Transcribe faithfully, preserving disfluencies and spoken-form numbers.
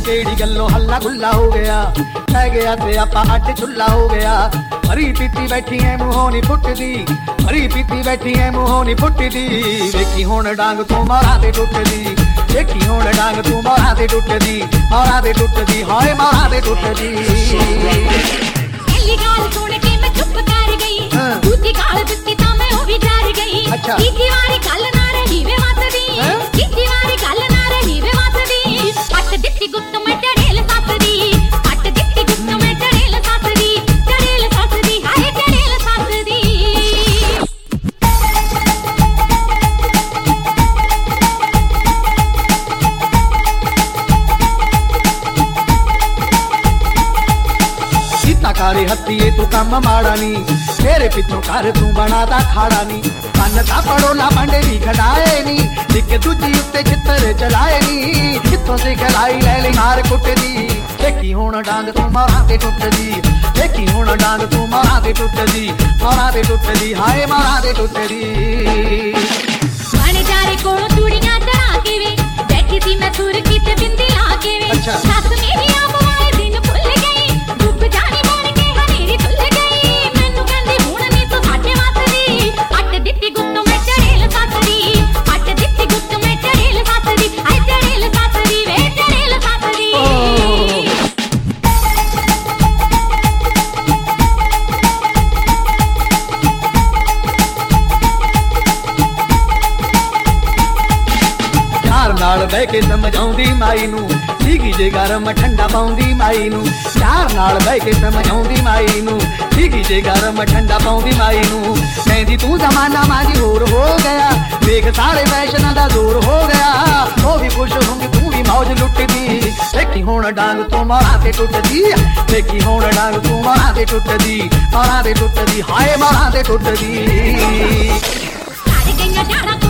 केड़ी गल्लों हल्ला गुल्ला हो गया लै गया ते आपा अट चुल्ला हो गया भरी पीती बैठी है मुंहों नी फुटदी भरी पीती बैठी है मुंहों नी फुटदी देखी हुण डांग तू मारा ते टुटदी देखी हुण डांग तू मारा ते टुटदी मारा ते टुटदी हाय मारा ते टुटदी पहली गाल सुन के मैं चुप कर गई दूसरी गाल दित्ती तां मैं ओ भी डर गई अच्छा। तीसरी वारी गल ना रही वे मसदी तीसरी वारी गल ना रही वे मसदी पट दित्ती गुत्त मैं चढ़ेल ससदी पट दित्ती गुत्त मैं चढ़ेल ससदी चढ़ेल ससदी हाय चढ़ेल ससदी कारे हत्तीए तू कम माड़ा नी मेरे पिछों कर तू बनादा खाड़ा नी कन्न दा पड़ोला भांडे नी खड़ाए नी इक दूजी उत्ते चित्तर चलाए नी कित्थों से खलाई ले ली मार कुटदी देखी हुण डांग तू मारा ते टुटदी देखी हुण डांग तू मारा ते टुटदी मारा ते टुटदी हाय मारा ते टुटदी बन जा रे कोलों चूड़ियां चढ़ा के वे बैठी सी मैं सुर की ते बिंदी ला के वे अच्छा। सास मेरी आप वाले दिन भुल गई डूब जानी बन के हनेरी धुल गई मैनू कहंदी हुण नी तू साडे वसदी पट दित्ती गुत्त मैं चढ़ेल ससदी पट दित्ती गुत्त मैं चढ़ेल ससदी हाय चढ़ेल ससदी वे चढ़ेल ससदी नाल बह के समझाउंदी माई नू सीगी जे गरम ठंडा पाउंदी माई नू प्यार नाल बह के समझाउंदी माई नू सीगी जे गरम ठंडा पाउंदी माई नू कहंदी तू जमाना माजी होर हो गया देख सारे फैशन दा जोर हो गया वो भी खुश होंगी तू भी मौज लुटदी देखी हुण डांग तू मारा ते टुटदी देखी हुण डांग तू मारा ते टुटदी मारा ते टुटदी हाय मारा ते टुटदी सारे गईयां जाड़ा